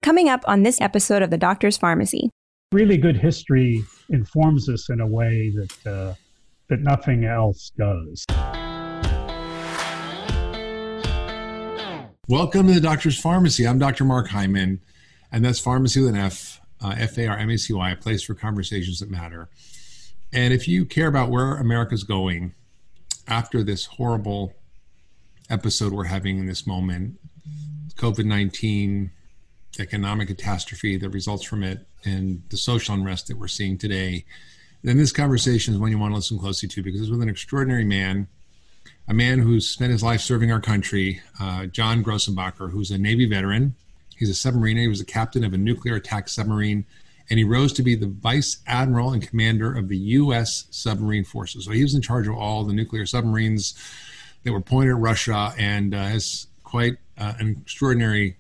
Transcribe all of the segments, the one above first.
Coming up on this episode of The Doctor's Pharmacy. Really good history informs us in a way that nothing else does. Welcome to The Doctor's Pharmacy. I'm Dr. Mark Hyman, and that's Pharmacy with an F, F-A-R-M-A-C-Y, a place for conversations that matter. And if you care about where America's going after this horrible episode we're having in this moment, COVID-19, economic catastrophe that results from it, and the social unrest that we're seeing today, then this conversation is one you want to listen closely to, because it's with an extraordinary man, a man who's spent his life serving our country, John Grossenbacher, who's a Navy veteran. He's a submariner. He was a captain of a nuclear attack submarine, and he rose to be the vice admiral and commander of the U.S. submarine forces. So he was in charge of all the nuclear submarines that were pointed at Russia, and has quite an extraordinary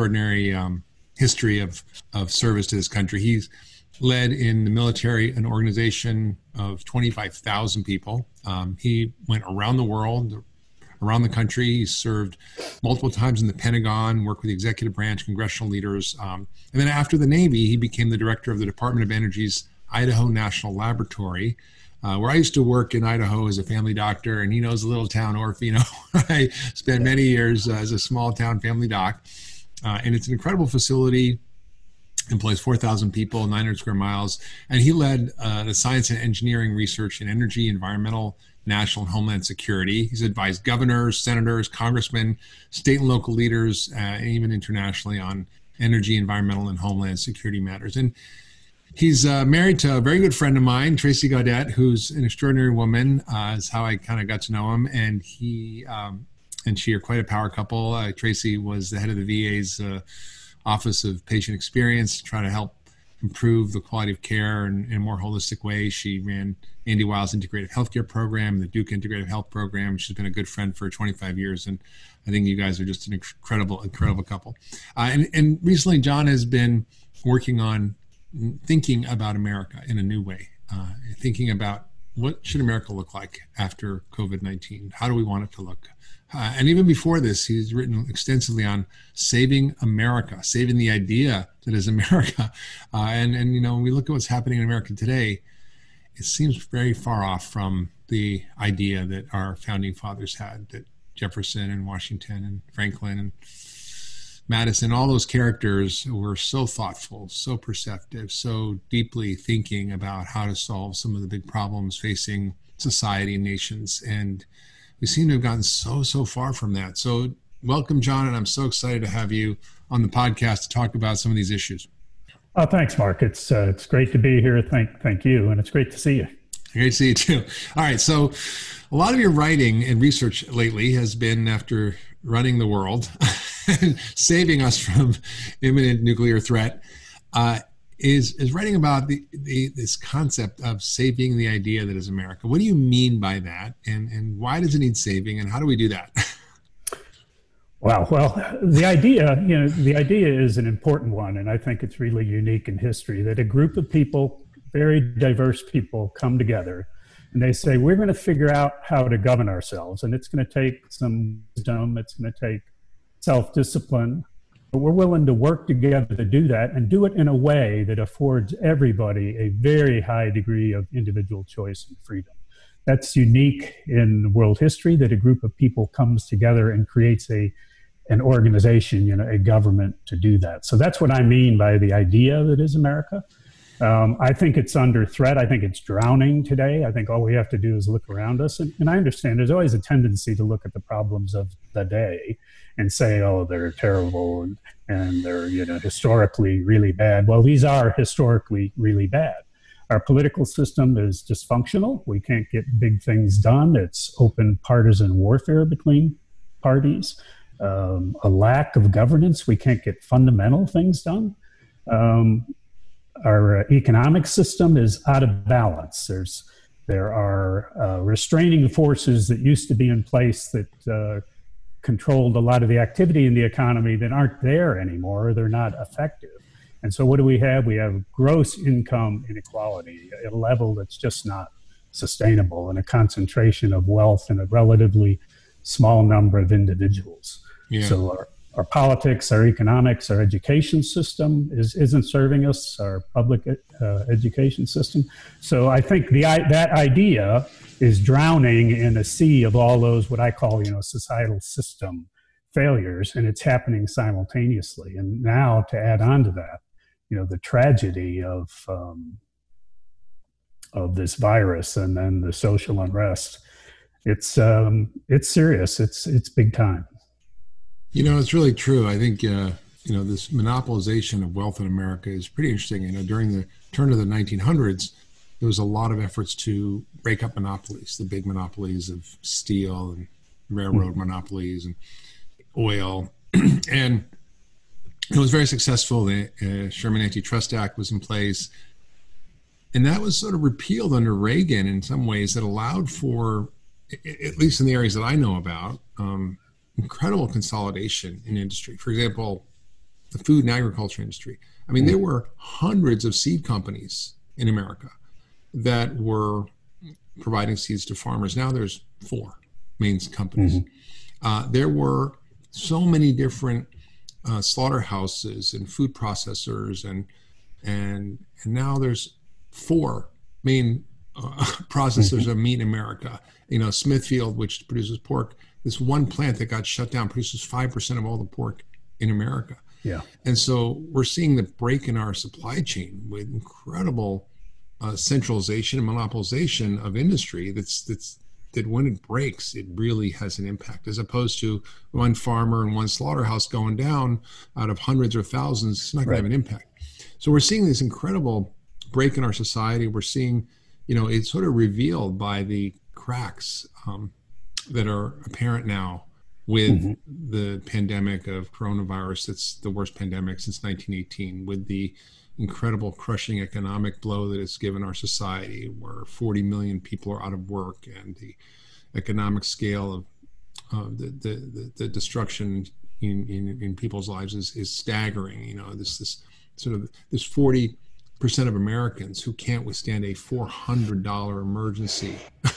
history of service to this country. He's led in the military an organization of 25,000 people. He went around the world, around the country. He served multiple times in the Pentagon, worked with the executive branch, congressional leaders. And then after the Navy, he became the director of the Department of Energy's Idaho National Laboratory, where I used to work in Idaho as a family doctor, and he knows a little town, Orofino. I spent many years as a small town family doc. And it's an incredible facility, employs 4,000 people, 900 square miles. And he led the science and engineering research in energy, environmental, national, and homeland security. He's advised governors, senators, congressmen, state and local leaders, and even internationally on energy, environmental, and homeland security matters. And he's married to a very good friend of mine, Tracy Gaudet, who's an extraordinary woman, is how I kind of got to know him. And he and she are quite a power couple. Tracy was the head of the VA's Office of Patient Experience, trying to help improve the quality of care in a more holistic way. She ran Andy Weil's Integrative Healthcare Program, the Duke Integrative Health Program. She's been a good friend for 25 years, and I think you guys are just an incredible couple. And recently, John has been working on thinking about America in a new way, thinking about what should America look like after COVID-19? How do we want it to look? And even before this, he's written extensively on saving America, saving the idea that is America. And you know, when we look at what's happening in America today, it seems very far off from the idea that our founding fathers had, that Jefferson and Washington and Franklin and Madison, all those characters were so thoughtful, so perceptive, so deeply thinking about how to solve some of the big problems facing society and nations. And we seem to have gotten so far from that. So welcome, John, and I'm so excited to have you on the podcast to talk about some of these issues. Oh, thanks, Mark. It's great to be here. Thank you, and it's great to see you. Great to see you too. All right, so a lot of your writing and research lately has been after running the world and saving us from imminent nuclear threat. Is writing about this concept of saving the idea that is America. What do you mean by that, and why does it need saving, and how do we do that? Well, the idea is an important one, and I think it's really unique in history that a group of people, very diverse people, come together and they say, we're going to figure out how to govern ourselves, and it's going to take some wisdom, it's going to take self-discipline. But we're willing to work together to do that, and do it in a way that affords everybody a very high degree of individual choice and freedom. That's unique in world history, that a group of people comes together and creates an organization, a government to do that. So that's what I mean by the idea that is America. I think it's under threat. I think it's drowning today. I think all we have to do is look around us. And I understand there's always a tendency to look at the problems of the day and say, oh, they're terrible and they're, historically really bad. Well, these are historically really bad. Our political system is dysfunctional. We can't get big things done. It's open partisan warfare between parties. A lack of governance. We can't get fundamental things done. Our economic system is out of balance. There are restraining forces that used to be in place that controlled a lot of the activity in the economy that aren't there anymore. They're not effective. And so what do we have? We have gross income inequality at a level that's just not sustainable, and a concentration of wealth in a relatively small number of individuals. Yeah. So our politics, our economics, our education system isn't serving us, our public education system. So I think that idea is drowning in a sea of all those, what I call, societal system failures, and it's happening simultaneously. And now to add on to that, the tragedy of this virus and then the social unrest, it's serious. It's big time. It's really true. I think, this monopolization of wealth in America is pretty interesting. During the turn of the 1900s, there was a lot of efforts to break up monopolies, the big monopolies of steel and railroad monopolies and oil. And it was very successful. The Sherman Antitrust Act was in place. And that was sort of repealed under Reagan in some ways that allowed for, at least in the areas that I know about, incredible consolidation in industry. For example, the food and agriculture industry. I mean, there were hundreds of seed companies in America that were providing seeds to farmers. Now there's 4 main companies. There were so many different slaughterhouses and food processors, and now there's 4 main processors of meat in America. Smithfield, which produces pork, this one plant that got shut down produces 5% of all the pork in America. Yeah. And so we're seeing the break in our supply chain with incredible centralization and monopolization of industry that when it breaks, it really has an impact, as opposed to one farmer and one slaughterhouse going down out of hundreds or thousands. It's not going to have an impact. So we're seeing this incredible break in our society. We're seeing, it's sort of revealed by the cracks that are apparent now with the pandemic of coronavirus. That's the worst pandemic since 1918, with the incredible crushing economic blow that it's given our society, where 40 million people are out of work, and the economic scale of the destruction in people's lives is staggering. This 40% of Americans who can't withstand a $400 emergency.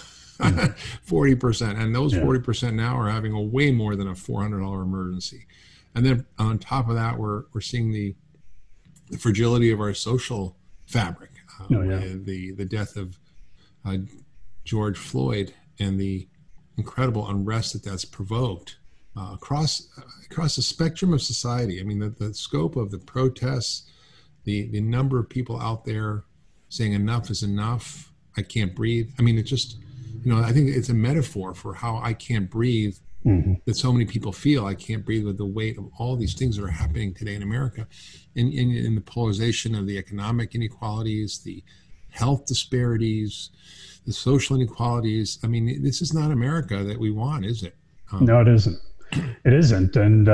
40%, and those 40% now are having a way more than a $400 emergency. And then on top of that, we're seeing the fragility of our social fabric, with the death of George Floyd and the incredible unrest that's provoked across the spectrum of society. I mean, the scope of the protests, the number of people out there saying enough is enough, I can't breathe. I mean, it just, I think it's a metaphor for how I can't breathe that so many people feel. I can't breathe with the weight of all these things that are happening today in America, in the polarization of the economic inequalities, the health disparities, the social inequalities. I mean, this is not America that we want, is it? No, it isn't. It isn't. And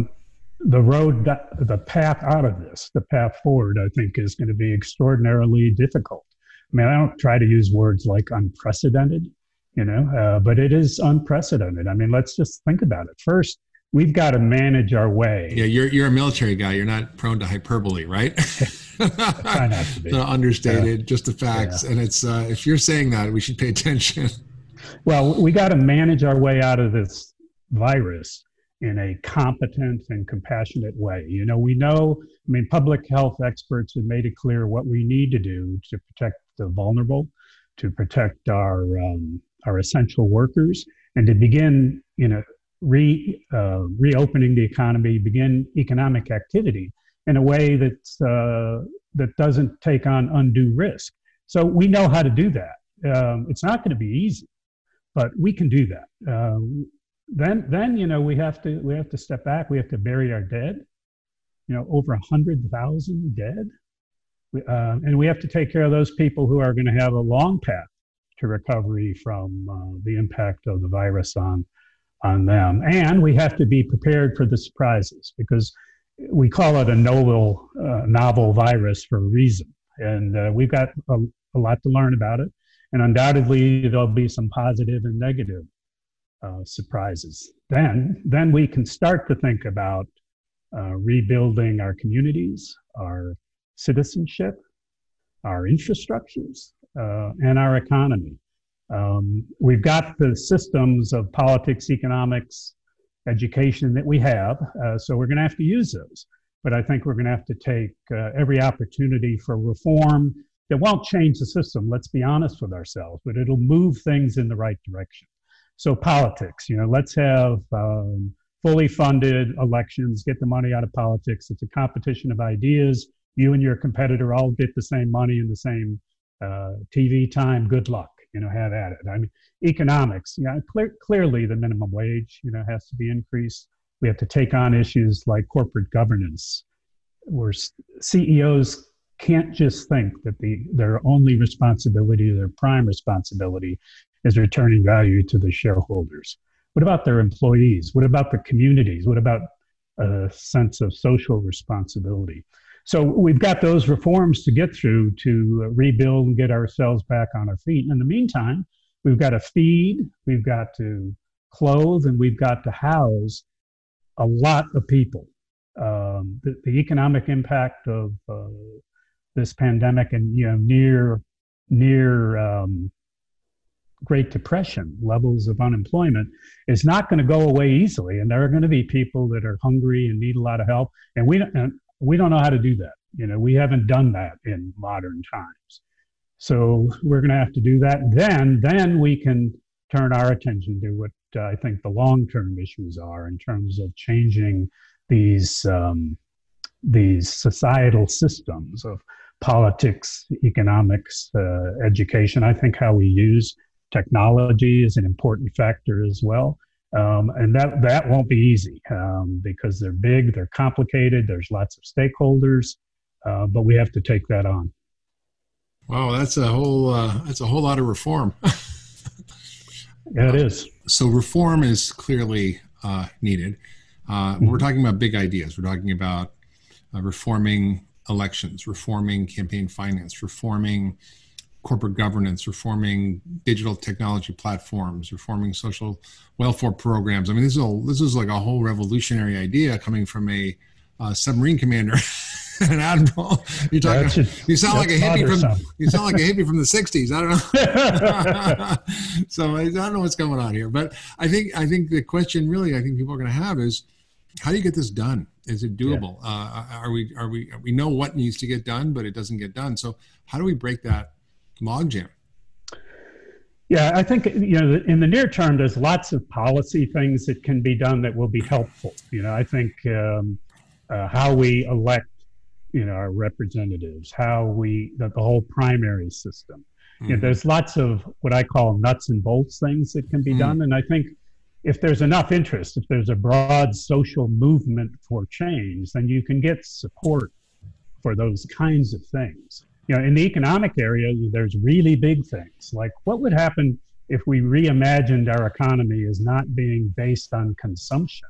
the path out of this, the path forward, I think, is going to be extraordinarily difficult. I mean, I don't try to use words like unprecedented, but it is unprecedented. I mean, let's just think about it. First, we've got to manage our way. Yeah, you're a military guy. You're not prone to hyperbole, right? Try not to be. So understated, just the facts. Yeah. And it's if you're saying that, we should pay attention. Well, we got to manage our way out of this virus in a competent and compassionate way. We know, public health experts have made it clear what we need to do to protect the vulnerable, to protect our essential workers, and to begin, reopening the economy, begin economic activity in a way that doesn't take on undue risk. So we know how to do that. It's not going to be easy, but we can do that. Then we have to step back. We have to bury our dead. Over 100,000 dead. And we have to take care of those people who are going to have a long path to recovery from the impact of the virus on them. And we have to be prepared for the surprises, because we call it a novel virus for a reason. And we've got a lot to learn about it. And undoubtedly, there'll be some positive and negative surprises. Then we can start to think about rebuilding our communities, our citizenship, our infrastructures, and our economy. We've got the systems of politics, economics, education that we have. So we're going to have to use those. But I think we're going to have to take every opportunity for reform that won't change the system, let's be honest with ourselves, but it'll move things in the right direction. So politics, let's have fully funded elections, get the money out of politics. It's a competition of ideas. You and your competitor all get the same money and the same TV time. Good luck, have at it. I mean, economics, clearly the minimum wage, has to be increased. We have to take on issues like corporate governance, where CEOs can't just think that their only responsibility, their prime responsibility, is returning value to the shareholders. What about their employees? What about the communities? What about a sense of social responsibility? So we've got those reforms to get through to rebuild and get ourselves back on our feet. In the meantime, we've got to feed, we've got to clothe, and we've got to house a lot of people. The economic impact of this pandemic and near Great Depression levels of unemployment is not going to go away easily, and there are going to be people that are hungry and need a lot of help, and we don't know how to do that. We haven't done that in modern times, so we're going to have to do that. Then we can turn our attention to what I think the long-term issues are in terms of changing these societal systems of politics, economics, education. I think how we use technology is an important factor as well. And that won't be easy because they're big, they're complicated, there's lots of stakeholders, but we have to take that on. Wow, that's a whole lot of reform. Yeah, it is. So reform is clearly needed. We're talking about big ideas. We're talking about reforming elections, reforming campaign finance, reforming corporate governance, reforming digital technology platforms, reforming social welfare programs. I mean, this is like a whole revolutionary idea coming from a submarine commander, an admiral. You sound like a hippie from the '60s. I don't know. So I don't know what's going on here, but I think the question really I think people are going to have is, how do you get this done? Is it doable? Yeah. We know what needs to get done, but it doesn't get done. So how do we break that logjam? Yeah, I think in the near term, there's lots of policy things that can be done that will be helpful. I think how we elect our representatives, the whole primary system. Mm-hmm. There's lots of what I call nuts and bolts things that can be done, and I think if there's enough interest, if there's a broad social movement for change, then you can get support for those kinds of things. In the economic area, there's really big things, like what would happen if we reimagined our economy as not being based on consumption,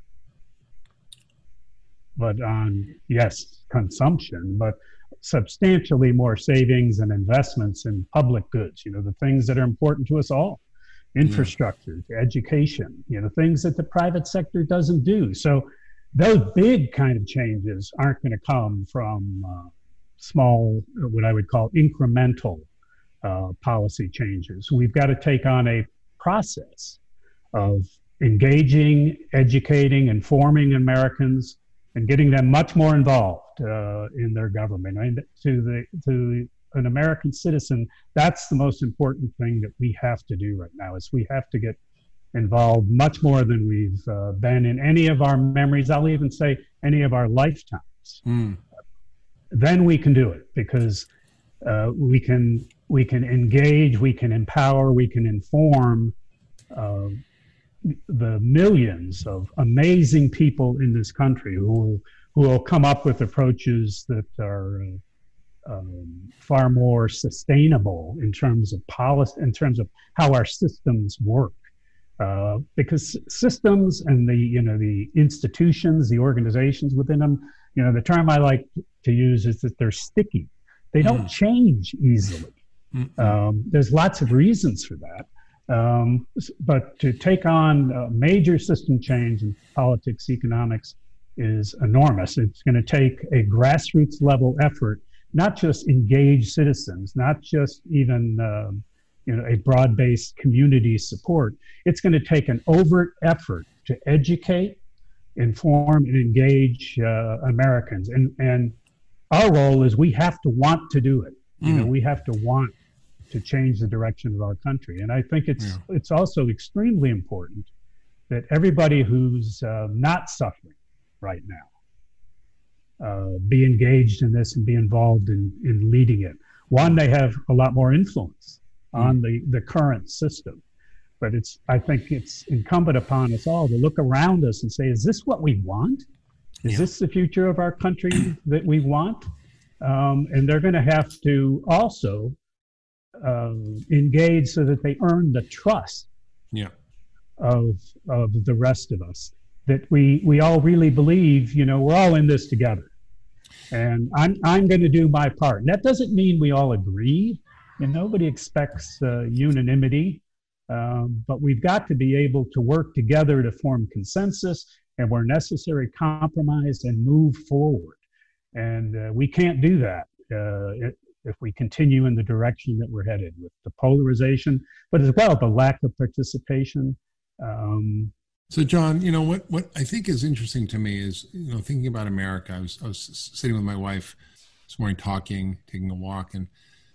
but on, yes, consumption, but substantially more savings and investments in public goods, the things that are important to us all. Infrastructure, education, things that the private sector doesn't do. So those big kind of changes aren't going to come from small, what I would call incremental policy changes. We've got to take on a process of engaging, educating, informing Americans, and getting them much more involved in their government. And to an American citizen, that's the most important thing that we have to do right now, is we have to get involved much more than we've been in any of our memories. I'll even say any of our lifetimes. Then we can do it, because we can engage, we can empower, we can inform the millions of amazing people in this country who will come up with approaches that are far more sustainable in terms of policy, in terms of how our systems work. Because systems and the institutions, the organizations within them, the term I like to use is that they're sticky. They don't change easily. There's lots of reasons for that. But to take on major system change in politics, economics is enormous. It's going to take a grassroots level effort, not just engaged citizens, not just even a broad-based community support. It's going to take an overt effort to educate, inform and engage Americans. And our role is we have to want to do it. We have to want to change the direction of our country. And I think it's also extremely important that everybody who's not suffering right now be engaged in this and be involved in leading it. One, they have a lot more influence on the current system. But I think it's incumbent upon us all to look around us and say, is this what we want? Is this the future of our country that we want? And they're going to have to also engage so that they earn the trust of the rest of us, that we all really believe, we're all in this together. And I'm going to do my part. And that doesn't mean we all agree. Nobody expects unanimity. But we've got to be able to work together to form consensus and where necessary compromise and move forward. And we can't do that if we continue in the direction that we're headed with the polarization, but as well the lack of participation. So John, what I think is interesting to me is, thinking about America. I was sitting with my wife this morning taking a walk, and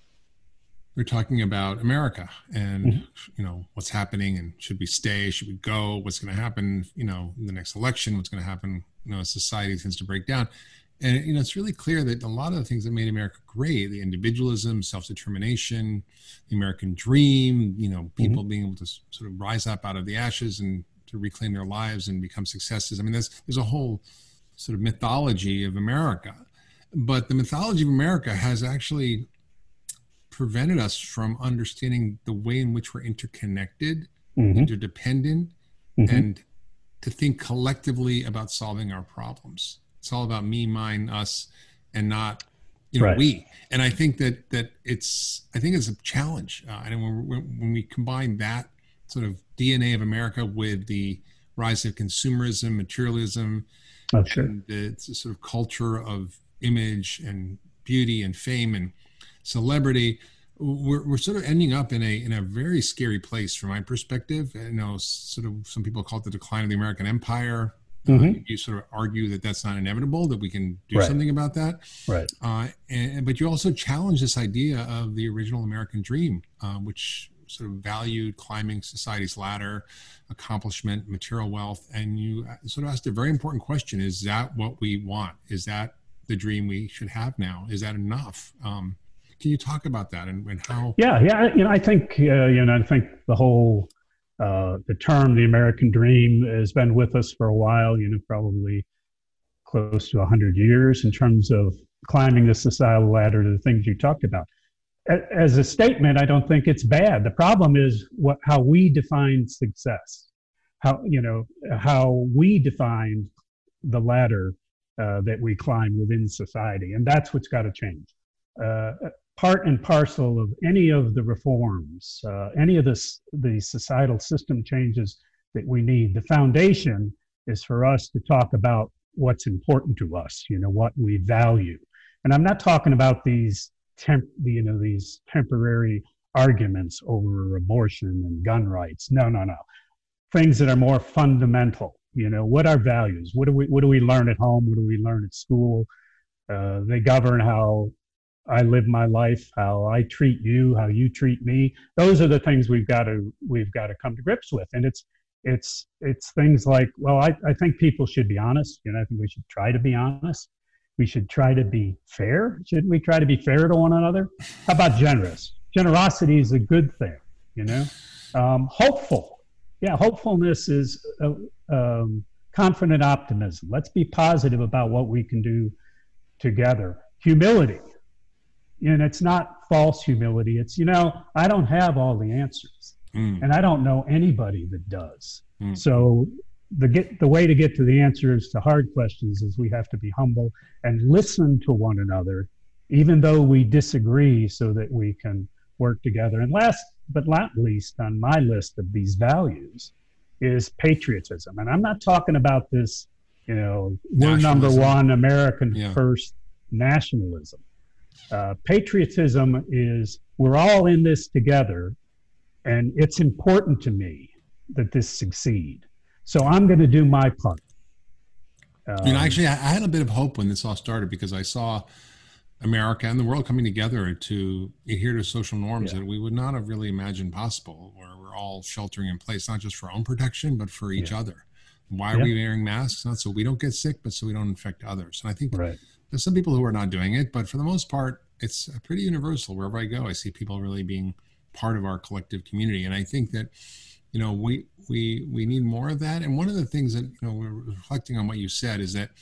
we're talking about America and, what's happening, and should we stay, should we go, what's going to happen, in the next election, what's going to happen, as society tends to break down. And, it's really clear that a lot of the things that made America great, the individualism, self-determination, the American dream, people being able to sort of rise up out of the ashes and to reclaim their lives and become successes. I mean, there's a whole sort of mythology of America. But the mythology of America has actually prevented us from understanding the way in which we're interconnected, interdependent, and to think collectively about solving our problems. It's all about me, mine, us, and not, we. And I think that it's a challenge. And when we combine that sort of DNA of America with the rise of consumerism, materialism, and the sort of culture of image and beauty and fame and celebrity, we're sort of ending up in a very scary place from my perspective. Sort of some people call it the decline of the American empire. You sort of argue that that's not inevitable, that we can do something about that. Right. But you also challenge this idea of the original American dream, which sort of valued climbing society's ladder, accomplishment, material wealth. And you sort of asked a very important question: is that what we want? Is that the dream we should have now? Is that enough? Can you talk about that and how? Yeah. I think the whole the term "the American Dream" has been with us for a while. Probably close to 100 years in terms of climbing the societal ladder to the things you talked about. As a statement, I don't think it's bad. The problem is how we define success. How we define the ladder that we climb within society, and that's what's got to change. Part and parcel of any of the reforms, any of the societal system changes that we need, the foundation is for us to talk about what's important to us, what we value. And I'm not talking about these temporary arguments over abortion and gun rights. No. Things that are more fundamental. What are values? What do we learn at home? What do we learn at school? They govern how I live my life, how I treat you, how you treat me. Those are the things we've got to come to grips with. And it's things like, well, I think people should be honest. I think we should try to be honest. We should try to be fair. Shouldn't we try to be fair to one another? How about generous? Generosity is a good thing, Hopeful. Yeah, hopefulness is confident optimism. Let's be positive about what we can do together. Humility. And it's not false humility. It's, I don't have all the answers. And I don't know anybody that does. So the way to get to the answers to hard questions is we have to be humble and listen to one another, even though we disagree, so that we can work together. And last but not least on my list of these values is patriotism. And I'm not talking about this, we're number one, American first nationalism. Patriotism is, we're all in this together, and it's important to me that this succeed. So I'm going to do my part. Actually, I had a bit of hope when this all started because I saw America and the world coming together to adhere to social norms that we would not have really imagined possible, where we're all sheltering in place, not just for our own protection, but for each other. Why are we wearing masks? Not so we don't get sick, but so we don't infect others. And I think there's some people who are not doing it, but for the most part, it's pretty universal. Wherever I go, I see people really being part of our collective community. And I think that, we need more of that. And one of the things that, we're reflecting on what you said is that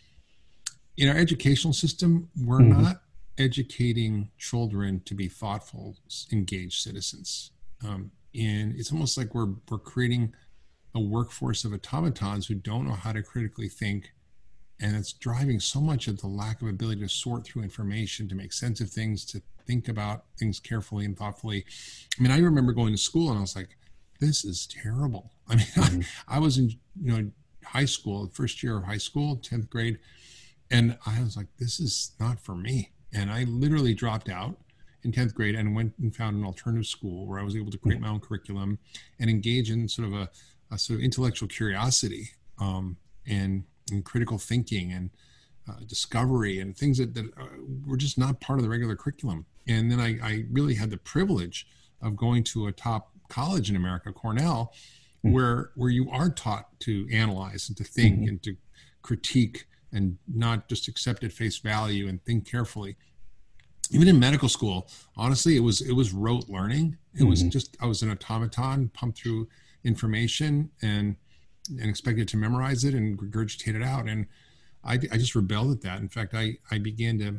in our educational system, we're not educating children to be thoughtful, engaged citizens. And it's almost like we're creating a workforce of automatons who don't know how to critically think. And it's driving so much of the lack of ability to sort through information, to make sense of things, to think about things carefully and thoughtfully. I mean, I remember going to school and I was like, this is terrible. I mean, I was in, high school, first year of high school, 10th grade. And I was like, this is not for me. And I literally dropped out in 10th grade and went and found an alternative school where I was able to create my own curriculum and engage in sort of a sort of intellectual curiosity and critical thinking and discovery and things that were just not part of the regular curriculum. And then I really had the privilege of going to a top college in America, Cornell, where you are taught to analyze and to think and to critique and not just accept at face value and think carefully. Even in medical school, honestly, it was rote learning. It was just, I was an automaton pumped through information and expected to memorize it and regurgitate it out. And I just rebelled at that. In fact, I began to,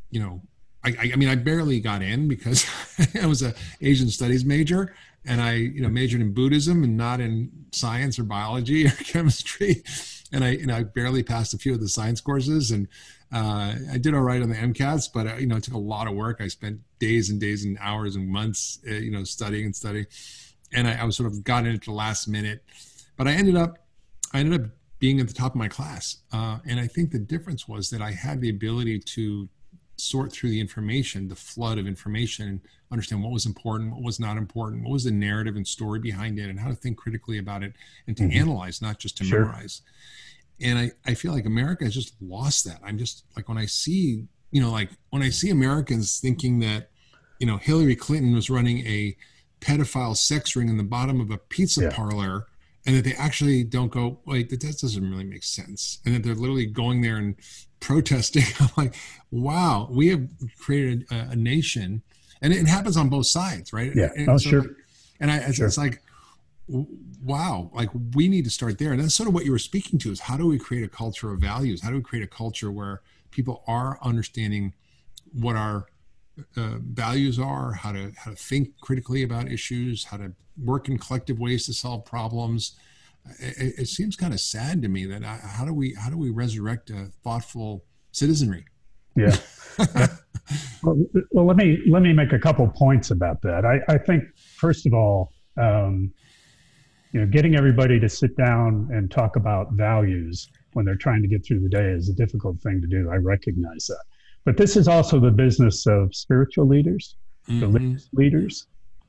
I mean, I barely got in because I was an Asian studies major and I, majored in Buddhism and not in science or biology or chemistry. And I barely passed a few of the science courses and I did all right on the MCATs, but it took a lot of work. I spent days and days and hours and months, studying. And I was sort of got in at the last minute, but I ended up being at the top of my class. And I think the difference was that I had the ability to sort through the information, the flood of information, and understand what was important, what was not important, what was the narrative and story behind it, and how to think critically about it and to analyze, not just to memorize. And I feel like America has just lost that. I'm just like, when I see, when I see Americans thinking that, Hillary Clinton was running a pedophile sex ring in the bottom of a pizza parlor, and that they actually don't go, wait, that doesn't really make sense. And that they're literally going there and protesting. I'm like, wow, we have created a nation, and it happens on both sides, right? Yeah, It's like, wow, like we need to start there. And that's sort of what you were speaking to, is how do we create a culture of values? How do we create a culture where people are understanding what our values are, how to think critically about issues, how to work in collective ways to solve problems. It seems kind of sad to me that how do we resurrect a thoughtful citizenry? Yeah. Well, let me make a couple points about that. I think, first of all, getting everybody to sit down and talk about values when they're trying to get through the day is a difficult thing to do. I recognize that. But this is also the business of spiritual leaders, religious leaders,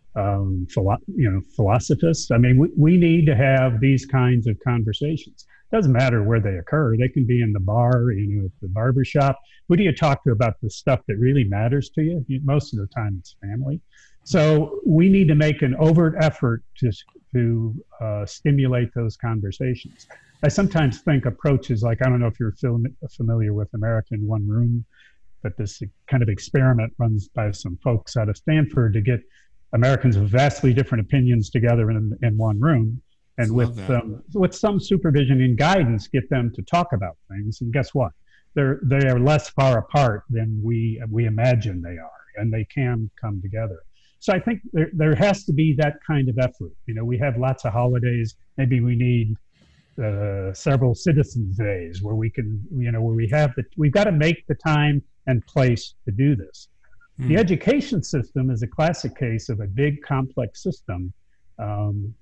philosophists. I mean, we need to have these kinds of conversations. Doesn't matter where they occur. They can be in the bar, at the barbershop. Who do you talk to about the stuff that really matters to you? Most of the time it's family. So we need to make an overt effort to stimulate those conversations. I sometimes think approaches like, I don't know if you're familiar with America in One Room, but this kind of experiment runs by some folks out of Stanford to get Americans with vastly different opinions together in one room, and with some supervision and guidance, get them to talk about things. And guess what? They are less far apart than we imagine they are, and they can come together. So I think there has to be that kind of effort. We have lots of holidays. Maybe we need several citizens' days where we can, where we've got to make the time and place to do this. The education system is a classic case of a big, complex system. And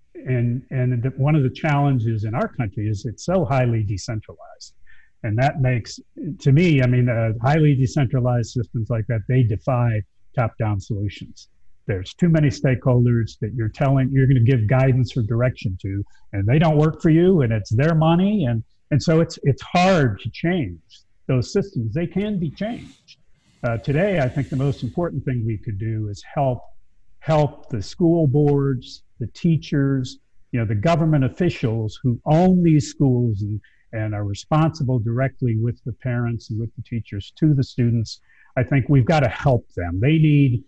one of the challenges in our country is it's so highly decentralized. And that makes, to me, highly decentralized systems like that, they defy top-down solutions. There's too many stakeholders that you're going to give guidance or direction to, and they don't work for you, and it's their money, and And so it's hard to change those systems. They can be changed. Today, I think the most important thing we could do is help the school boards, the teachers, the government officials who own these schools and are responsible directly with the parents and with the teachers to the students. I think we've got to help them. They need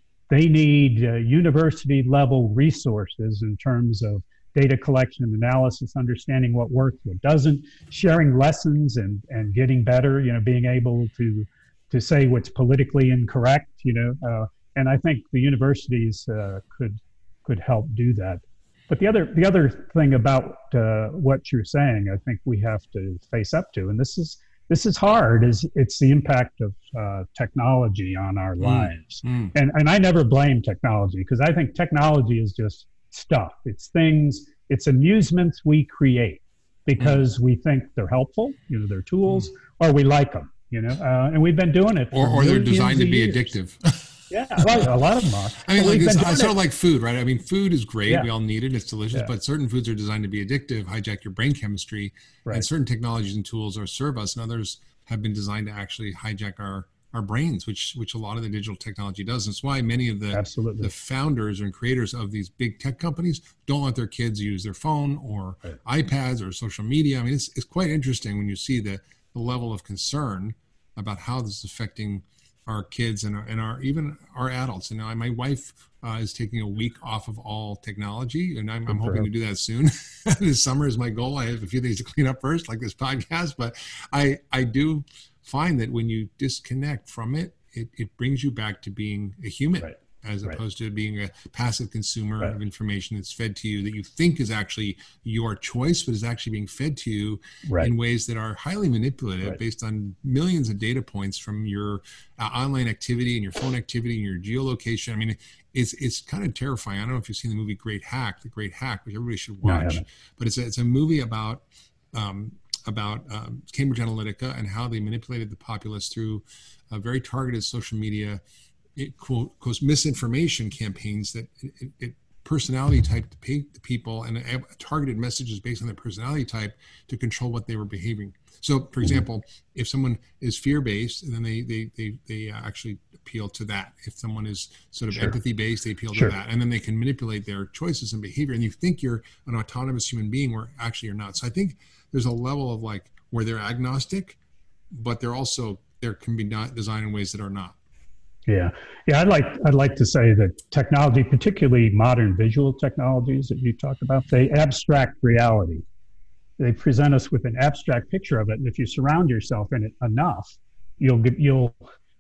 university level resources in terms of data collection, analysis, understanding what works, what doesn't, sharing lessons and getting better, being able to say what's politically incorrect, and I think the universities could help do that. But the other thing about what you're saying, I think we have to face up to, and this is hard, is it's the impact of technology on our lives. And I never blame technology, because I think technology is just stuff. It's things, it's amusements we create because we think they're helpful, they're tools, or we like them, and we've been doing it. Or they're designed to be addictive. Yeah, a lot of them are. I mean, it's sort of like food, right? I mean, food is great. Yeah. We all need it. It's delicious. Yeah. But certain foods are designed to be addictive, hijack your brain chemistry. Right. And certain technologies and tools are serve us, and others have been designed to actually hijack our brains, which a lot of the digital technology does. That's why many of the founders and creators of these big tech companies don't let their kids use their phone or iPads or social media. I mean, it's quite interesting when you see the level of concern about how this is affecting our kids and our even our adults. My wife is taking a week off of all technology, and I'm hoping to do that soon. This summer is my goal. I have a few things to clean up first, like this podcast, but I do find that when you disconnect from it, it brings you back to being a human, as opposed to being a passive consumer of information that's fed to you that you think is actually your choice, but is actually being fed to you in ways that are highly manipulative based on millions of data points from your online activity and your phone activity and your geolocation. I mean, it's kind of terrifying. I don't know if you've seen the movie The Great Hack, which everybody should watch, but it's a movie about Cambridge Analytica and how they manipulated the populace through very targeted social media, quote misinformation campaigns that it personality type the people and targeted messages based on their personality type to control what they were behaving. So, for example, if someone is fear-based, then they actually appeal to that. If someone is sort of empathy-based, they appeal to that. And then they can manipulate their choices and behavior. And you think you're an autonomous human being where actually you're not. So I think there's a level of where they're agnostic, but there can be not designed in ways that are not. Yeah. I'd like to say that technology, particularly modern visual technologies that you talked about, they abstract reality. They present us with an abstract picture of it, and if you surround yourself in it enough, you'll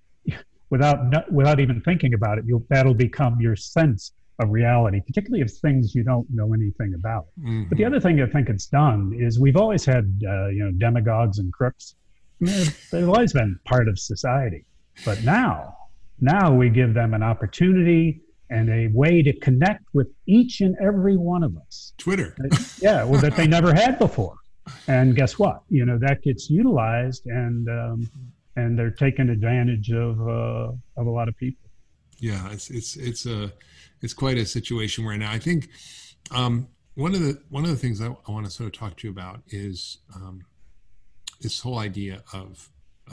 without even thinking about it, that'll become your sense of reality, particularly of things you don't know anything about. Mm-hmm. But the other thing I think it's done is we've always had demagogues and crooks. I mean, they've always been part of society, but now we give them an opportunity and a way to connect with each and every one of us. Twitter. That they never had before. And guess what? That gets utilized and they're taking advantage of a lot of people. Yeah, it's quite a situation we're in now. I think one of the things I want to sort of talk to you about is this whole idea of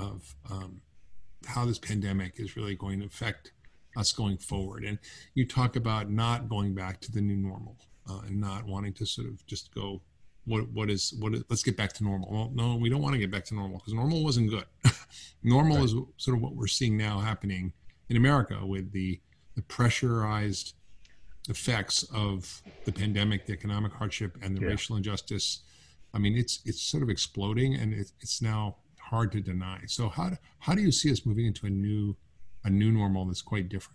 how this pandemic is really going to affect us going forward. And you talk about not going back to the new normal and not wanting to sort of just go, let's get back to normal. Well, no, we don't want to get back to normal because normal wasn't good. Normal is sort of what we're seeing now happening in America with the pressurized effects of the pandemic, the economic hardship, and the racial injustice. I mean, it's sort of exploding, and it's now hard to deny. So how do you see us moving into a new normal that's quite different?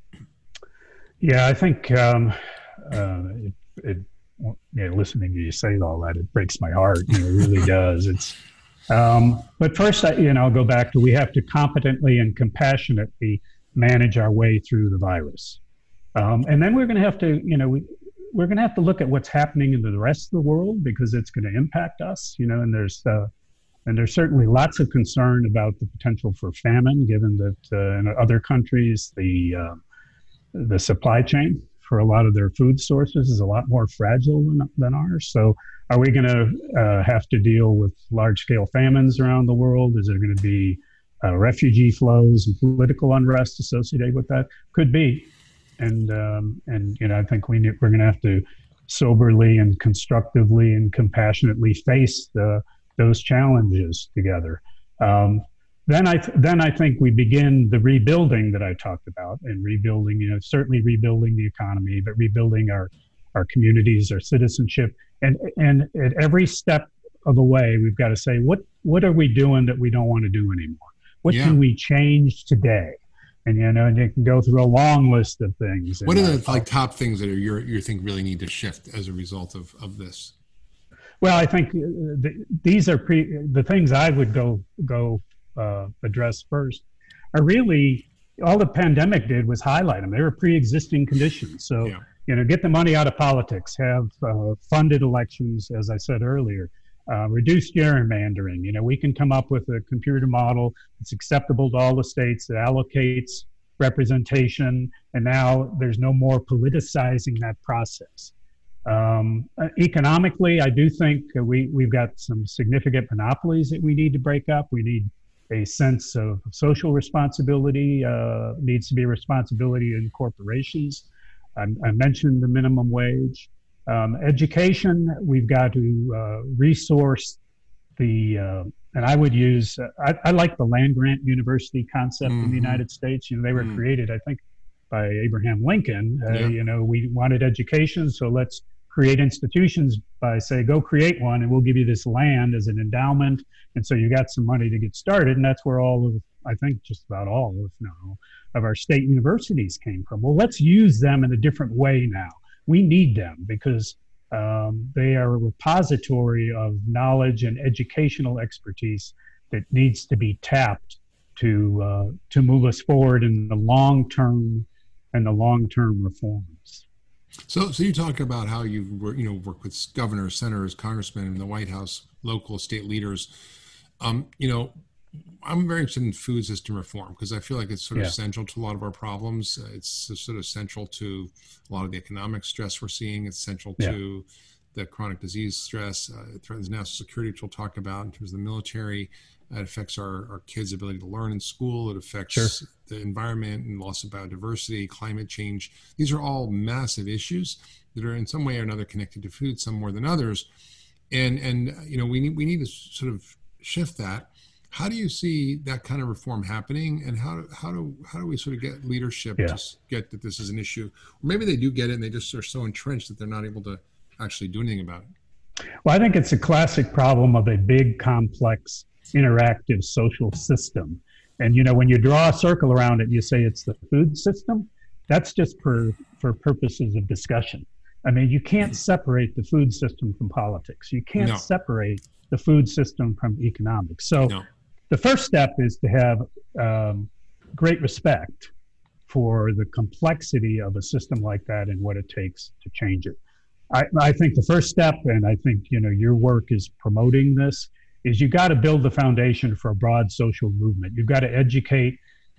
Yeah, I think listening to you say all that, it breaks my heart. It really does. It's but first, I'll go back to we have to competently and compassionately manage our way through the virus, and then we're going to have to we're going to have to look at what's happening in the rest of the world because it's going to impact us. And there's certainly lots of concern about the potential for famine, given that in other countries, the supply chain for a lot of their food sources is a lot more fragile than ours. So Are we going to have to deal with large-scale famines around the world? Is there going to be refugee flows and political unrest associated with that? Could be, and I think we're going to have to soberly and constructively and compassionately face those challenges together. Then I think we begin the rebuilding that I talked about, and rebuilding, certainly rebuilding the economy, but rebuilding our communities, our citizenship, and at every step of the way, we've got to say, what are we doing that we don't want to do anymore? What can we change today? And and you can go through a long list of things. What are the top things that you think really need to shift as a result of this? Well, I think these are the things I would go address first are really all the pandemic did was highlight them. They were pre-existing conditions. So get the money out of politics, have funded elections, as I said earlier. Reduce gerrymandering. We can come up with a computer model that's acceptable to all the states that allocates representation, and now there's no more politicizing that process. Economically, I do think we've got some significant monopolies that we need to break up. We need a sense of social responsibility, needs to be a responsibility in corporations. I mentioned the minimum wage. Education, we've got to resource and I would use, I like the land-grant university concept in the United States. They were created, I think, by Abraham Lincoln. We wanted education, so let's create institutions by go create one, and we'll give you this land as an endowment. And so you got some money to get started, and that's where I think just about all of our state universities came from. Well, let's use them in a different way now. We need them because they are a repository of knowledge and educational expertise that needs to be tapped to move us forward in the long term reforms. So you talk about how you work with governors, senators, congressmen in the White House, local state leaders. I'm very interested in food system reform because I feel like it's sort of central to a lot of our problems. It's sort of central to a lot of the economic stress we're seeing. It's central to the chronic disease stress. It threatens national security, which we'll talk about in terms of the military. It affects our kids' ability to learn in school. It affects the environment and loss of biodiversity, climate change. These are all massive issues that are in some way or another connected to food, some more than others. And we need to sort of shift that. How do you see that kind of reform happening, and how do we sort of get leadership to get that this is an issue? Or maybe they do get it and they just are so entrenched that they're not able to actually do anything about it. Well, I think it's a classic problem of a big, complex, interactive social system. And when you draw a circle around it, you say it's the food system. That's just for purposes of discussion. I mean, you can't separate the food system from politics. You can't separate the food system from economics. So the first step is to have great respect for the complexity of a system like that and what it takes to change it. I think the first step, and I think your work is promoting this, is you got to build the foundation for a broad social movement. You've got to educate,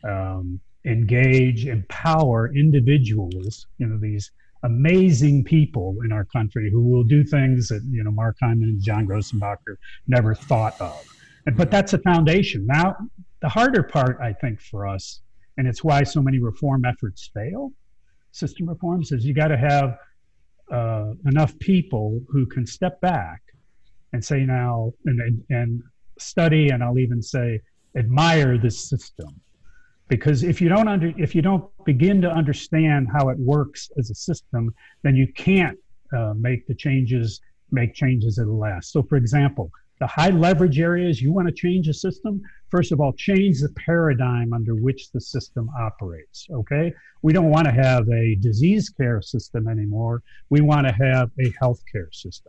engage, empower individuals, these amazing people in our country who will do things that, Mark Hyman and John Grossenbacher never thought of. But that's a foundation. Now, the harder part, I think, for us, and it's why so many reform efforts fail, system reforms, is you got to have enough people who can step back and say now, and study, and I'll even say admire this system. Because if you don't begin to understand how it works as a system, then you can't make changes that'll last. So, for example, the high leverage areas, you want to change a system, first of all, change the paradigm under which the system operates, okay? We don't want to have a disease care system anymore. We want to have a healthcare system.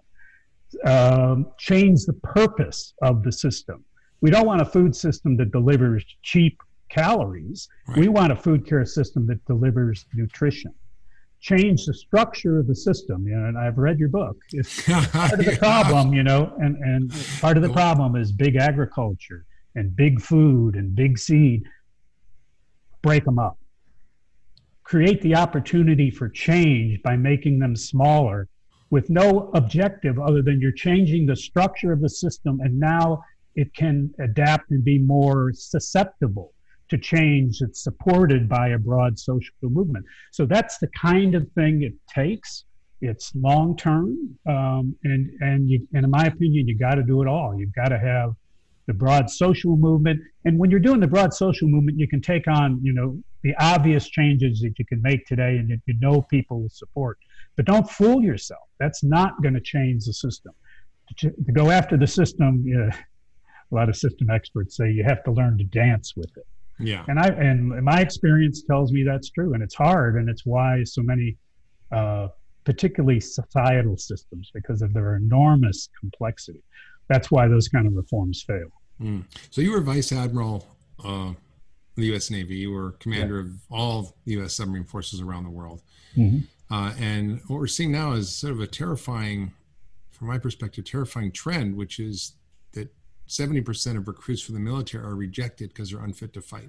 Change the purpose of the system. We don't want a food system that delivers cheap calories. Right. We want a food care system that delivers nutrition. Change the structure of the system. And I've read your book. It's part of the problem, and part of the problem is big agriculture and big food and big seed. Break them up. Create the opportunity for change by making them smaller with no objective other than you're changing the structure of the system, and now it can adapt and be more susceptible to change that's supported by a broad social movement. So that's the kind of thing it takes. It's long term, and in my opinion, you got to do it all. You've got to have the broad social movement, and when you're doing the broad social movement, you can take on, the obvious changes that you can make today, and you know people will support. But don't fool yourself. That's not going to change the system. To go after the system, a lot of system experts say you have to learn to dance with it. Yeah. And my experience tells me that's true, and it's hard, and it's why so many, particularly societal systems, because of their enormous complexity. That's why those kind of reforms fail. So you were Vice Admiral of the U.S. Navy. You were commander of all the U.S. submarine forces around the world. Mm-hmm. And what we're seeing now is sort of a terrifying, from my perspective, terrifying trend, which is that 70% of recruits for the military are rejected because they're unfit to fight.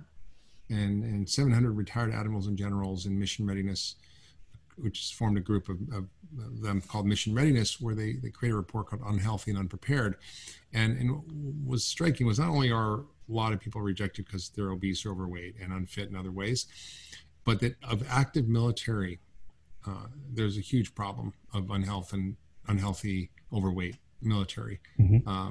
And 700 retired admirals and generals in mission readiness, which has formed a group of them called Mission Readiness, where they create a report called Unhealthy and Unprepared. And what was striking was not only are a lot of people rejected because they're obese or overweight and unfit in other ways, but that of active military, there's a huge problem of unhealthy, overweight military. Mm-hmm.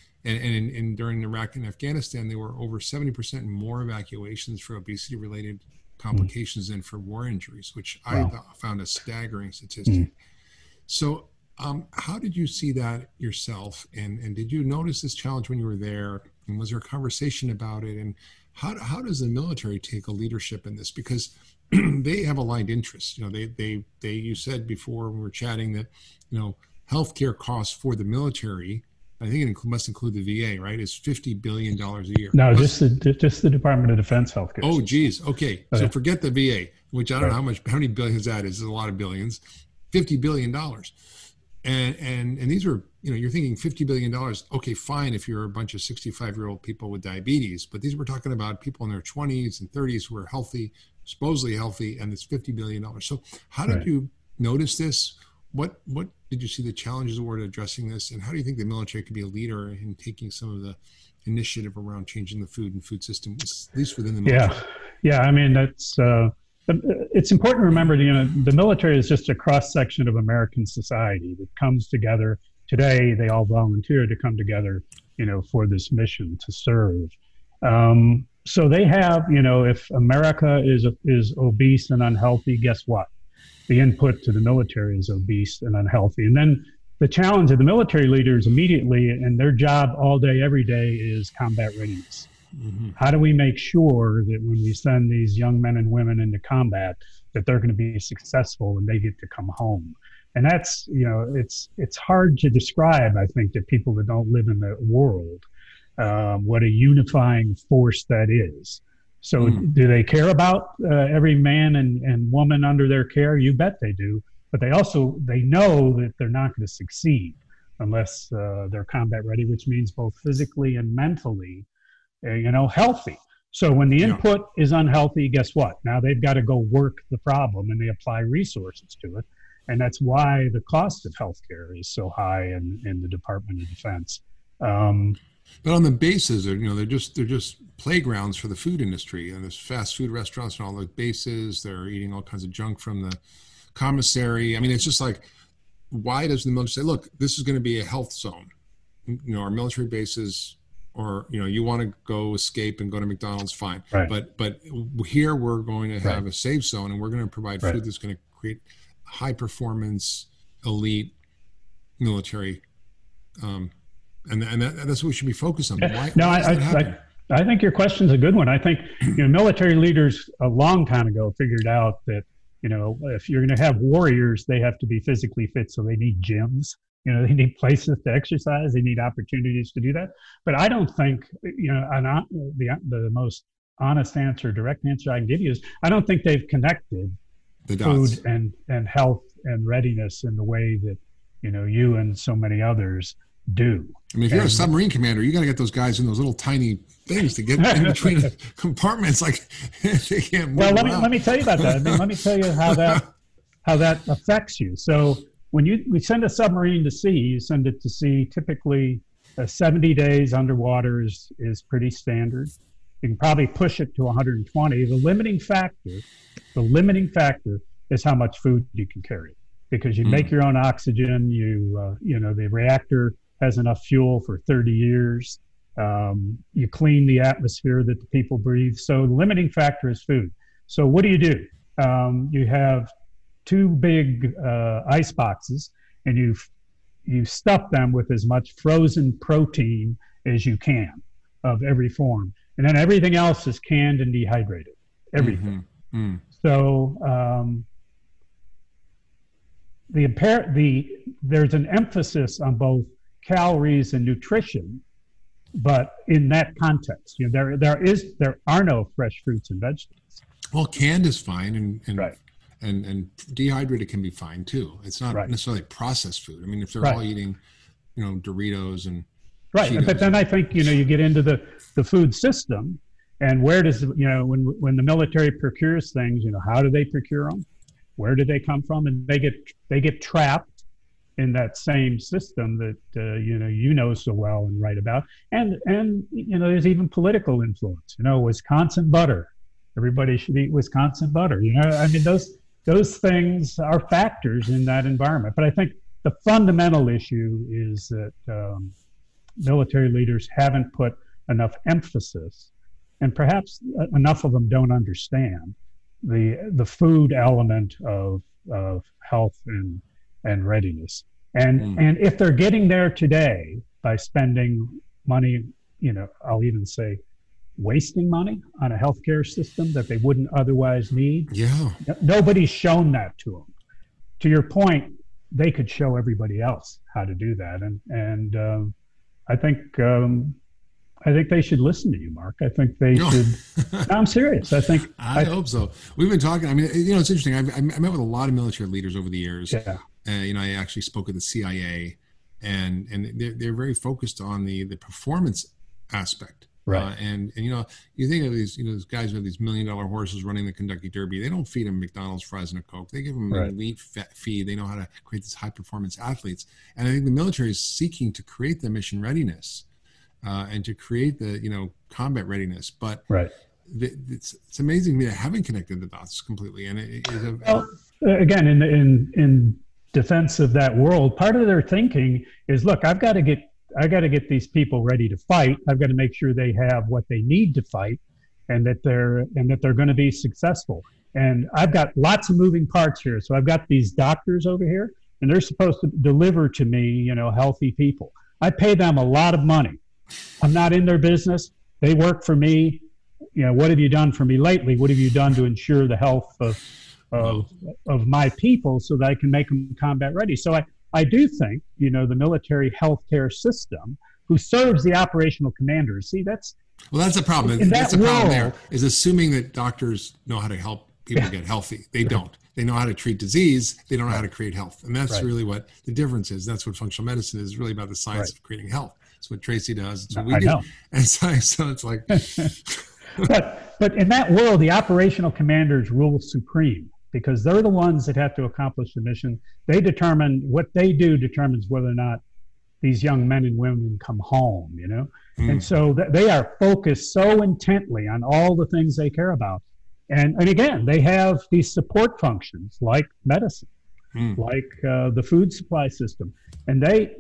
And during Iraq and Afghanistan, there were over 70% more evacuations for obesity-related complications than for war injuries, which I found a staggering statistic. So how did you see that yourself? And did you notice this challenge when you were there? And was there a conversation about it? And how does the military take a leadership in this? Because they have aligned interests. You said before when we were chatting that, healthcare costs for the military, I think it must include the VA, right? Is $50 billion a year. No, just the Department of Defense healthcare. Oh, geez. Okay. So forget the VA, which I don't know how many billions that is. It's a lot of billions. $50 billion. And these are, you're thinking $50 billion. Okay, fine if you're a bunch of 65-year-old people with diabetes, but we're talking about people in their 20s and 30s who are healthy, supposedly healthy, and it's $50 billion. So how did you notice this? What did you see the challenges were to addressing this, and how do you think the military could be a leader in taking some of the initiative around changing the food system, at least within the military? Yeah. I mean, that's it's important to remember. The military is just a cross section of American society that comes together. Today, they all volunteer to come together, for this mission to serve. So they have, if America is obese and unhealthy, guess what? The input to the military is obese and unhealthy. And then the challenge of the military leaders immediately, and their job all day, every day, is combat readiness. Mm-hmm. How do we make sure that when we send these young men and women into combat, that they're going to be successful and they get to come home? And that's, it's hard to describe, I think, to people that don't live in the world, what a unifying force that is. So do they care about every man and woman under their care? You bet they do. But they know that they're not going to succeed unless they're combat ready, which means both physically and mentally, healthy. So when the input is unhealthy, guess what? Now they've got to go work the problem, and they apply resources to it. And that's why the cost of healthcare is so high in the Department of Defense. But on the bases, they're just playgrounds for the food industry, and there's fast food restaurants and all those bases. They're eating all kinds of junk from the commissary. I mean, it's just like, why does the military say, look, this is going to be a health zone? Our military bases, or you want to go escape and go to McDonald's, fine. Right. But here we're going to have a safe zone, and we're going to provide food that's going to create high performance, elite military. And that's what we should be focused on. I think your question's a good one. I think military leaders a long time ago figured out that if you're going to have warriors, they have to be physically fit, so they need gyms. They need places to exercise. They need opportunities to do that. But I don't think the most honest answer, direct answer I can give you is I don't think they've connected the dots. Food and health and readiness in the way that you and so many others do. I mean, if you're a submarine commander, you got to get those guys in those little tiny things to get in between compartments. Like they can't move. Well, let me tell you about that. Let me tell you how that affects you. So when we send a submarine to sea, you send it to sea typically 70 days underwater is pretty standard. You can probably push it to 120. The limiting factor is how much food you can carry, because you make your own oxygen. The reactor has enough fuel for 30 years. You clean the atmosphere that the people breathe. So the limiting factor is food. So what do? You have two big ice boxes, and you stuff them with as much frozen protein as you can of every form. And then everything else is canned and dehydrated, everything. Mm-hmm. So there's an emphasis on both calories and nutrition, but in that context, there are no fresh fruits and vegetables. Well, canned is fine, and right. And dehydrated can be fine too. It's not necessarily processed food. I mean, if they're all eating, Doritos and Cheetos. But then I think you get into the food system, and where does when the military procures things, how do they procure them? Where do they come from? And they get trapped in that same system that so well and write about. And there's even political influence. Wisconsin butter. Everybody should eat Wisconsin butter. I mean, those things are factors in that environment. But I think the fundamental issue is that military leaders haven't put enough emphasis, and perhaps enough of them don't understand the food element of health and readiness. And if they're getting there today by spending money, I'll even say wasting money on a healthcare system that they wouldn't otherwise need. Yeah. Nobody's shown that to them. To your point, they could show everybody else how to do that. And I think they should listen to you, Mark. I think they should. I'm serious. I hope so. We've been talking. I mean, it's interesting. I met with a lot of military leaders over the years. Yeah. I actually spoke at the CIA, and they're very focused on the performance aspect. Right. And you think of these these guys who have these $1 million horses running the Kentucky Derby. They don't feed them McDonald's fries and a Coke. They give them an elite feed. They know how to create these high performance athletes. And I think the military is seeking to create the mission readiness and to create the combat readiness. But it's amazing to me. I haven't connected the dots completely. And again, in defense of that world, part of their thinking is, look, I got to get these people ready to fight. I've got to make sure they have what they need to fight, and that they're going to be successful. And I've got lots of moving parts here. So I've got these doctors over here, and they're supposed to deliver to me, healthy people. I pay them a lot of money. I'm not in their business. They work for me. What have you done for me lately? What have you done to ensure the health of my people so that I can make them combat ready? So I do think, the military healthcare system, who serves the operational commanders. See, that's a problem. That's a problem there, is assuming that doctors know how to help people get healthy. They don't. They know how to treat disease. They don't know how to create health. And that's really what the difference is. That's what functional medicine is, really about the science of creating health. It's what Tracy does. It's what we do. Know. And so it's like... but in that world, the operational commanders rule supreme, because they're the ones that have to accomplish the mission. They determine what they do determines whether or not these young men and women come home, And so they are focused so intently on all the things they care about. And again, they have these support functions like medicine, like the food supply system. And they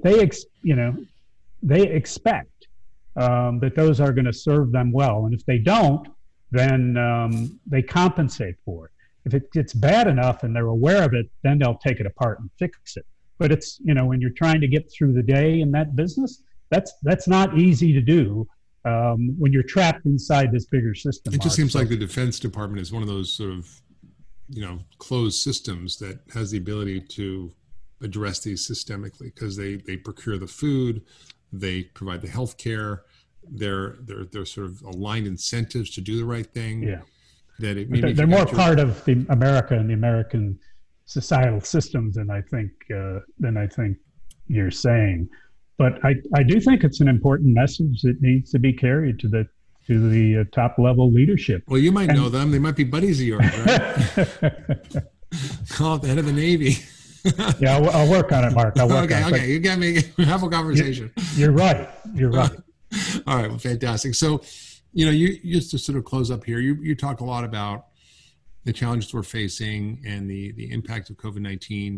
expect that those are going to serve them well. And if they don't, then they compensate for it. If it gets bad enough and they're aware of it, then they'll take it apart and fix it. But it's, when you're trying to get through the day in that business, that's not easy to do when you're trapped inside this bigger system. It just seems like the Defense Department is one of those sort of, closed systems that has the ability to address these systemically, because they procure the food, they provide the health care, they're sort of aligned incentives to do the right thing. Yeah. That they're more part of the America and the American societal systems than I think you're saying. But I do think it's an important message that needs to be carried to the top level leadership. Well, you might know them. They might be buddies of yours, right? Call it the head of the Navy. Yeah, I'll work on it, Mark. I'll work on it. Okay. You get me. Have a conversation. You're right. You're right. All right. Well, fantastic. So, you just to sort of close up here, you talk a lot about the challenges we're facing and the impact of COVID-19,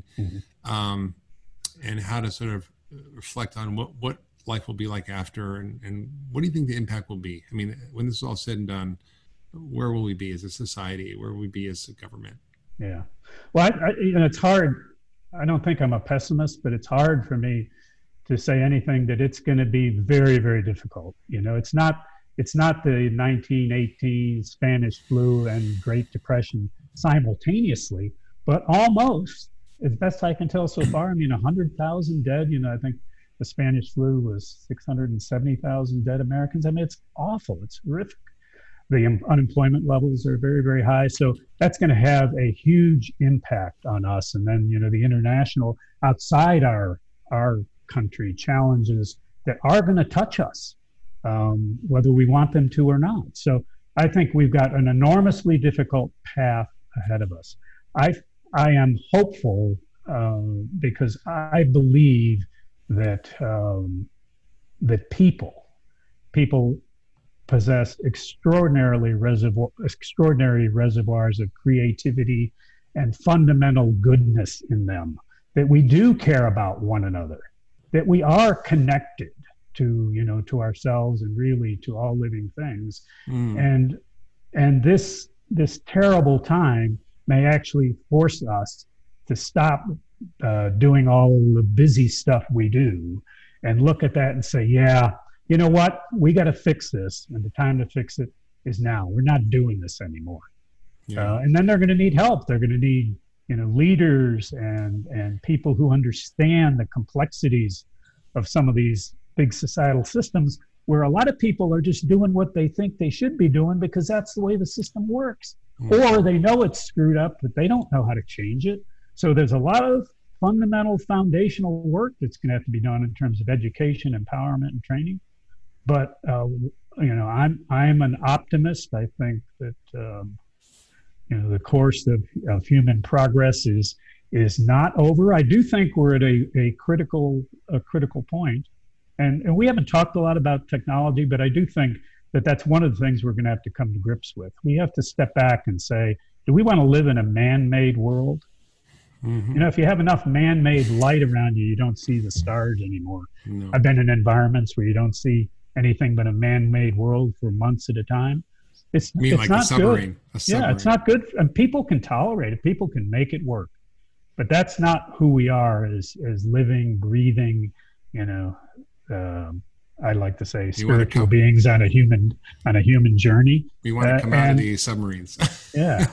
and how to sort of reflect on what life will be like after, and what do you think the impact will be? I mean, when this is all said and done, where will we be as a society? Where will we be as a government? Yeah. Well, it's hard. I don't think I'm a pessimist, but it's hard for me to say anything that it's going to be very, very difficult. It's not the 1918 Spanish flu and Great Depression simultaneously, but almost, as best I can tell so far. I mean, 100,000 dead. I think the Spanish flu was 670,000 dead Americans. I mean, it's awful. It's horrific. The unemployment levels are very, very high. So that's going to have a huge impact on us. And then, the international, outside our country, challenges that are going to touch us, whether we want them to or not. So I think we've got an enormously difficult path ahead of us. I am hopeful because I believe that that people possess extraordinary reservoirs of creativity and fundamental goodness in them, that we do care about one another, that we are connected to ourselves and really to all living things. And this terrible time may actually force us to stop doing all the busy stuff we do and look at that and say, yeah, you know what? We got to fix this, and the time to fix it is now. We're not doing this anymore. Yeah. And then they're going to need help. They're going to need, leaders and people who understand the complexities of some of these big societal systems, where a lot of people are just doing what they think they should be doing because that's the way the system works. Or they know it's screwed up, but they don't know how to change it. So there's a lot of fundamental foundational work that's going to have to be done in terms of education, empowerment, and training. But I'm an optimist. I think that the course of human progress is not over. I do think we're at a critical point, and we haven't talked a lot about technology, but I do think that that's one of the things we're going to have to come to grips with. We have to step back and say, do we want to live in a man-made world? If you have enough man-made light around you, you don't see the stars anymore. No. I've been in environments where you don't see anything but a man-made world for months at a time. It's like not a submarine. Good. Yeah, it's not good. And people can tolerate it. People can make it work. But that's not who we are as living, breathing, I like to say spiritual beings on a human journey. We want to come out of these submarines. Yeah.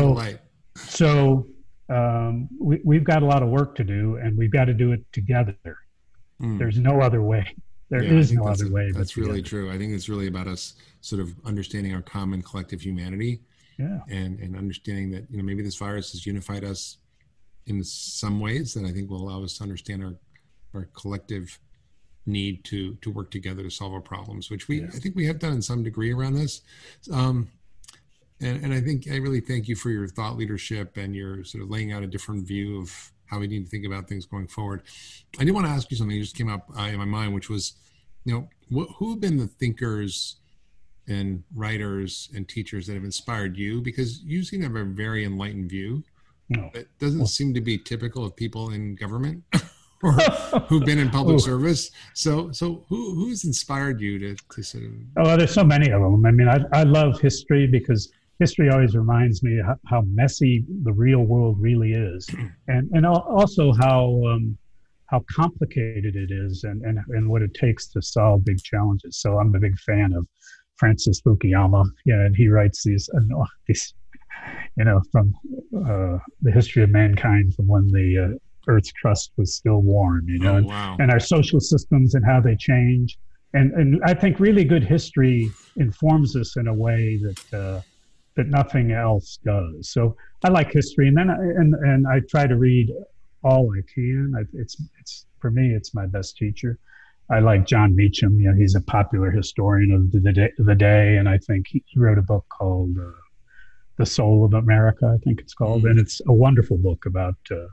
We've got a lot of work to do, and we've got to do it together. There's no other way. There is no other way. That's really true. I think it's really about us sort of understanding our common collective humanity. Yeah. And understanding that, maybe this virus has unified us in some ways that I think will allow us to understand our collective need to work together to solve our problems, which I think we have done in some degree around this. And I think I really thank you for your thought leadership and your sort of laying out a different view of how we need to think about things going forward. I did want to ask you something that just came up in my mind, which was, who have been the thinkers and writers and teachers that have inspired you? Because you seem to have a very enlightened view. No. It doesn't seem to be typical of people in government or who've been in public service. So who's inspired you to sort of? Oh, there's so many of them. I mean, I love history because history always reminds me how messy the real world really is, and also how complicated it is, and what it takes to solve big challenges. So I'm a big fan of Francis Fukuyama, and he writes these from the history of mankind from when the Earth's crust was still warm, and our social systems and how they change. And I think really good history informs us in a way that nothing else does. So I like history, and then I try to read all I can. It's for me, it's my best teacher. I like John Meacham. He's a popular historian of the day, and I think he wrote a book called The Soul of America, I think it's called, and it's a wonderful book about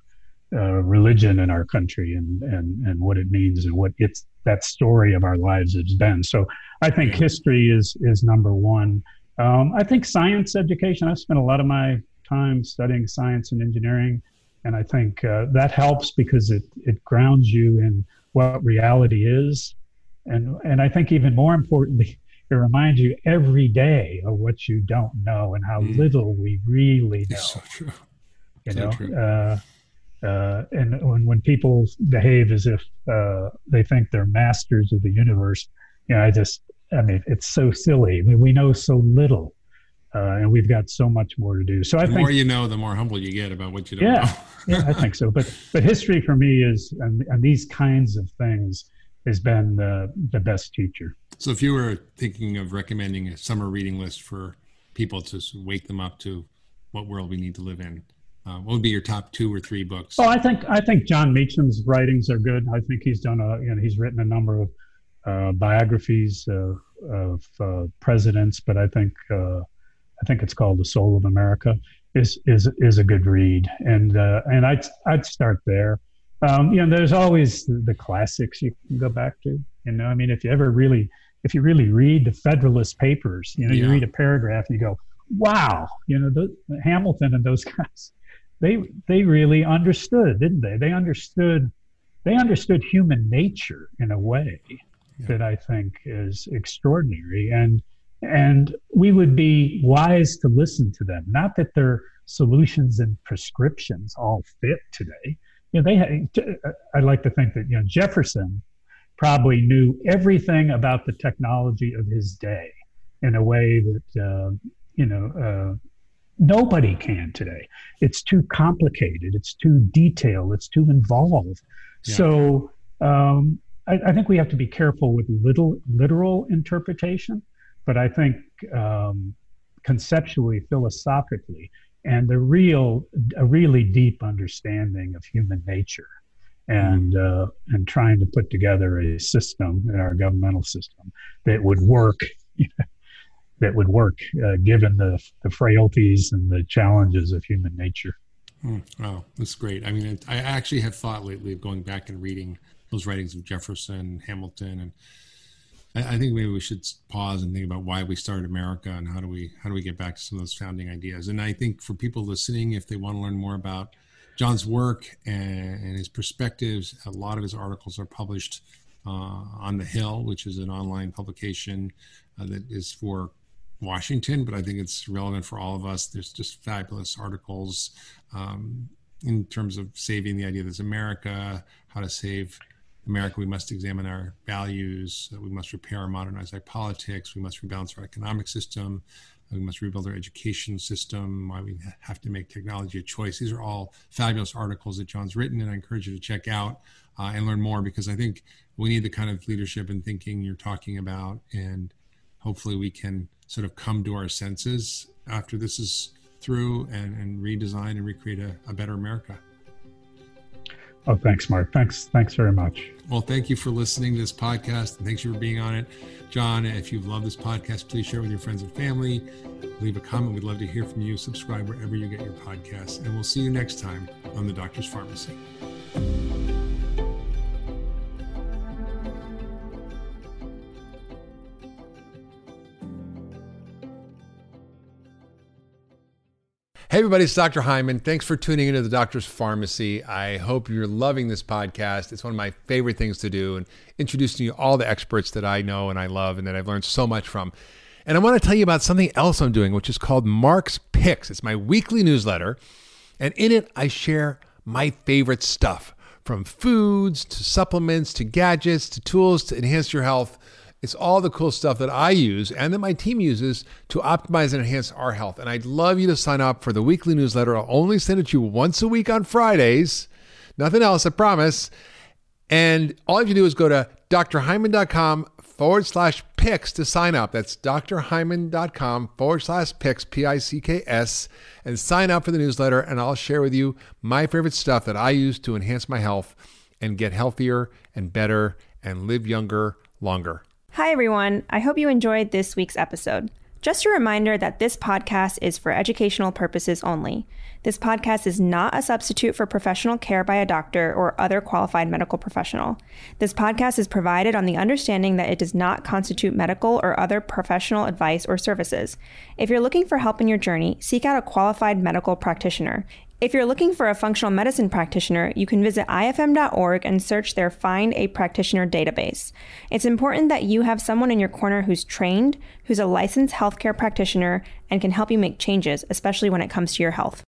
religion in our country and what it means and what that story of our lives has been. So I think history is number one. I think science education, I've spent a lot of my time studying science and engineering, and I think that helps because it grounds you in what reality is. And I think even more importantly, it reminds you every day of what you don't know and how little we really know. It's so true. True. And when people behave as if they think they're masters of the universe, it's so silly. I mean, we know so little, and we've got so much more to do. So I think the more you know, the more humble you get about what you don't know. Yeah, I think so. But history for me is, and these kinds of things, has been the best teacher. So if you were thinking of recommending a summer reading list for people to wake them up to what world we need to live in, what would be your top 2 or 3 books? Oh, I think John Meacham's writings are good. I think he's he's written a number of biographies of presidents, but I think it's called The Soul of America is a good read, and I'd start there. There's always the classics you can go back to. I mean, if you really read the Federalist Papers, you read a paragraph and you go, wow, Hamilton and those guys, they really understood, didn't they? They understood human nature in a way that I think is extraordinary. And we would be wise to listen to them. Not that their solutions and prescriptions all fit today. I'd like to think that Jefferson probably knew everything about the technology of his day in a way that nobody can today. It's too complicated. It's too detailed. It's too involved. Yeah. So I think we have to be careful with literal interpretation, but I think conceptually, philosophically, and a really deep understanding of human nature, and trying to put together a system in our governmental system that would work, given the frailties and the challenges of human nature. Wow, that's great. I mean, I actually have thought lately of going back and reading those writings of Jefferson, Hamilton, and I think maybe we should pause and think about why we started America and how do we get back to some of those founding ideas. And I think for people listening, if they want to learn more about John's work and his perspectives, a lot of his articles are published on The Hill, which is an online publication that is for Washington, but I think it's relevant for all of us. There's just fabulous articles in terms of saving the idea that it's America, how to save America. We must examine our values. We must repair and modernize our politics. We must rebalance our economic system. We must rebuild our education system. Why we have to make technology a choice. These are all fabulous articles that John's written, and I encourage you to check out and learn more, because I think we need the kind of leadership and thinking you're talking about, and hopefully we can sort of come to our senses after this is through and redesign and recreate a better America. Oh, thanks, Mark. Thanks very much. Well, thank you for listening to this podcast, and thanks for being on it. John, if you've loved this podcast, please share it with your friends and family. Leave a comment. We'd love to hear from you. Subscribe wherever you get your podcasts, and we'll see you next time on The Doctor's Pharmacy. Hey everybody, it's Dr. Hyman. Thanks for tuning into The Doctor's Pharmacy. I hope you're loving this podcast. It's one of my favorite things to do, and introducing you to all the experts that I know and I love and that I've learned so much from. And I want to tell you about something else I'm doing, which is called Mark's Picks. It's my weekly newsletter, and in it I share my favorite stuff, from foods to supplements to gadgets to tools to enhance your health. It's all the cool stuff that I use and that my team uses to optimize and enhance our health. And I'd love you to sign up for the weekly newsletter. I'll only send it to you once a week on Fridays. Nothing else, I promise. And all you have to do is go to drhyman.com/picks to sign up. That's drhyman.com/picks, P-I-C-K-S, and sign up for the newsletter. And I'll share with you my favorite stuff that I use to enhance my health and get healthier and better and live younger, longer. Hi, everyone. I hope you enjoyed this week's episode. Just a reminder that this podcast is for educational purposes only. This podcast is not a substitute for professional care by a doctor or other qualified medical professional. This podcast is provided on the understanding that it does not constitute medical or other professional advice or services. If you're looking for help in your journey, seek out a qualified medical practitioner. If you're looking for a functional medicine practitioner, you can visit ifm.org and search their Find a Practitioner database. It's important that you have someone in your corner who's trained, who's a licensed healthcare practitioner, and can help you make changes, especially when it comes to your health.